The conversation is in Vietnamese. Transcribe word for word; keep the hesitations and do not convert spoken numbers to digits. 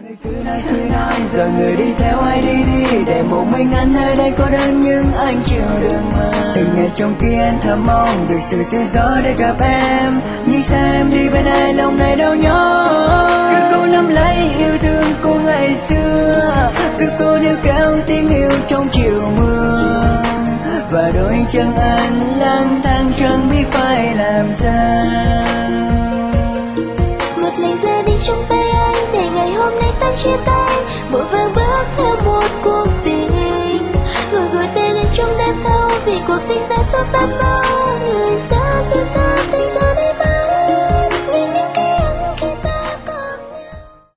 Cứ nói cứ nói rồi người đi theo ai đi đi, để một mình anh nơi đây cô đơn nhưng anh chưa được mà. Từng ngày trong kia anh thầm mong được sự tự do để gặp em, nhưng sao em đi bên ai lòng này đau nhói. Cứ cô nắm lấy yêu thương cô ngày xưa, cứ cô níu kéo tiếng yêu trong chiều mưa, và đôi chân anh lang thang chẳng biết phải làm sao. Một lần ra đi trong tay anh để ngày hôm nay ta chia tay, vội vàng bước theo một cuộc tình, người gọi tên anh trong đêm thâu vì cuộc tình ta sắp tắt mau.